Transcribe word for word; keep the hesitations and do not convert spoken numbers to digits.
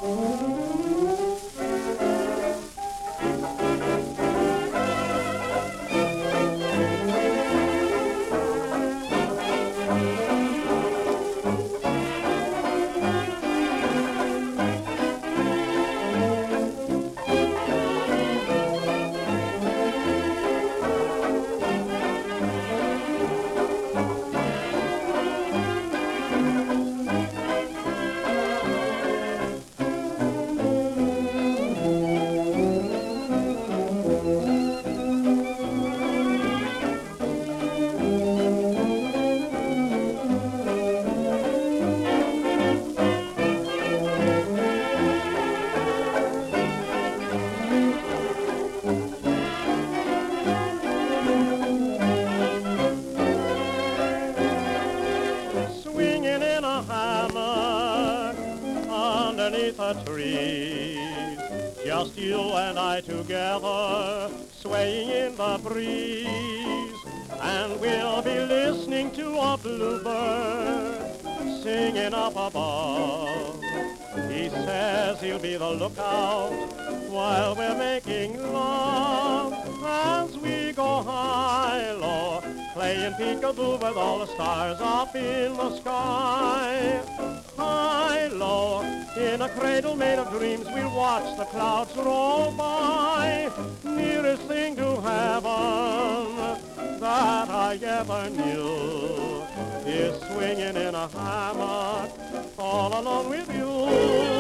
Underneath a tree, just you and I together, swaying in the breeze, and we'll be listening to a bluebird singing up above. He says he'll be the lookout while we're making love, as we go high-low, playing peekaboo with all the stars up in the sky. High-low, in a cradle made of dreams, we'll watch the clouds roll by. Nearest thing to heaven that I ever knew is swinging in a hammock all alone with you.